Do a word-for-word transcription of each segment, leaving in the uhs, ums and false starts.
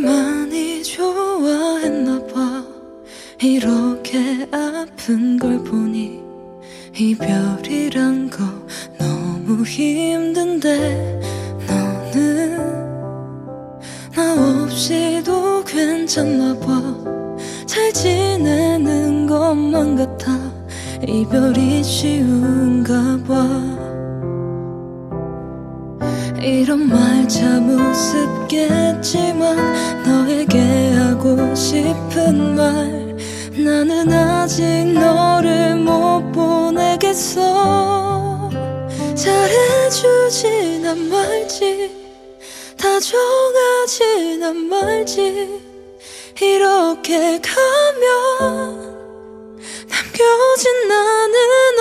많이 좋아했나봐. 이렇게 아픈 걸 보니 이별이란 거 너무 힘든데, 너는 나 없이도 괜찮나봐. 잘 지내는 것만 같아. 이별이 쉬운가 봐. 이런 말 참 우습겠지만 너에게 하고 싶은 말, 나는 아직 너를 못 보내겠어. 잘해주진 않 말지, 다정하진 않 말지. 이렇게 가면 남겨진 나는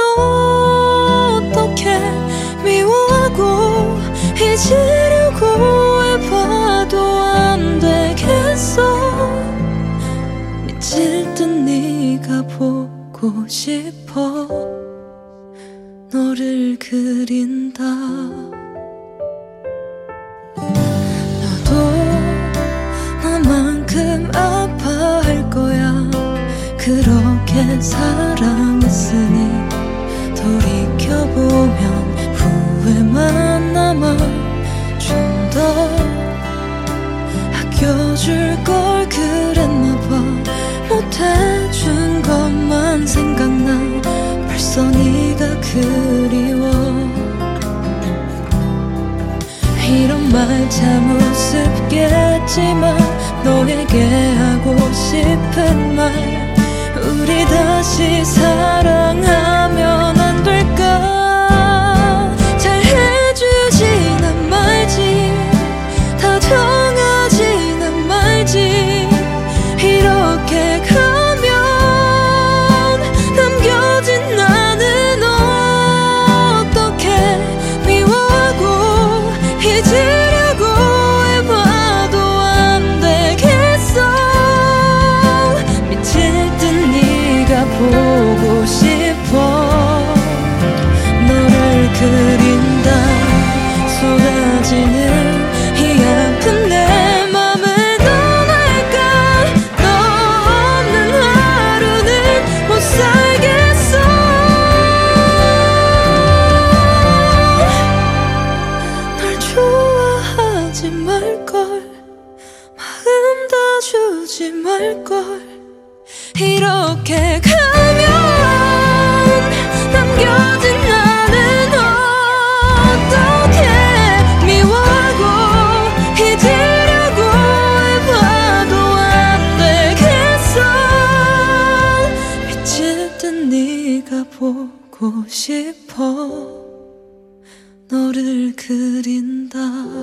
어떻게 미워하고 잊으려고 해봐도 안 되겠어. 미칠 듯 네가 보고 싶어. 너를 그린다. 너도 나만큼 아파할 거야. 그렇게 사랑했으니 돌이켜보면 후회만 남아. 좀 더 아껴줄 걸 그랬나봐. 못해준 것만 생각나. 벌써 네가 그리워. 이런 말 참 우습겠지만 너에게 하고 싶은 말, 우리 다시 사랑하면 안 될까? 잘해주진 않 말지, 다정하진 않 말지. 이렇게 가면 남겨진 나는 어떻게 미워하고 잊으려고 해봐도 안 되겠어. 미칠 듯 네가 보고 싶어. 너를 그린다. 쏟아지는 이 아픈 내 맘을 떠날까? 너 없는 하루는 못 살겠어. 널 좋아하지 말걸, 마음 다 주지 말걸. 이렇게 가면 남겨진 나는 어떻게 미워하고 잊으려고 해봐도 안 되겠어. 미칠 듯 네가 보고 싶어. 너를 그린다.